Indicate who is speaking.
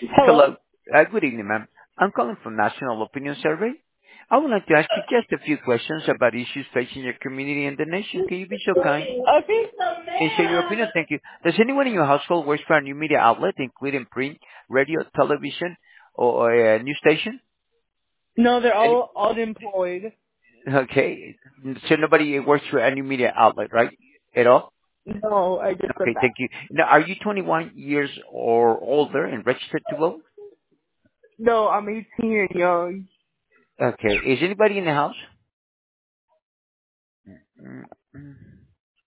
Speaker 1: Hello.
Speaker 2: Hello. Good evening, ma'am. I'm calling from National Opinion Survey. I would like to ask you just a few questions about issues facing your community and the nation. Can you be so kind
Speaker 1: Okay.
Speaker 2: and share your opinion? Thank you. Does anyone in your household work for a new media outlet, including print, radio, television, or a news station?
Speaker 1: No, they're
Speaker 2: Any,
Speaker 1: all unemployed.
Speaker 2: okay. So nobody works for a new media outlet, right? At all?
Speaker 1: No, I just said
Speaker 2: Okay,
Speaker 1: that.
Speaker 2: thank you. Now, are you 21 years or older and registered to vote?
Speaker 1: No, I'm 18 and young.
Speaker 2: Okay. Is anybody in the house? Mm, mm.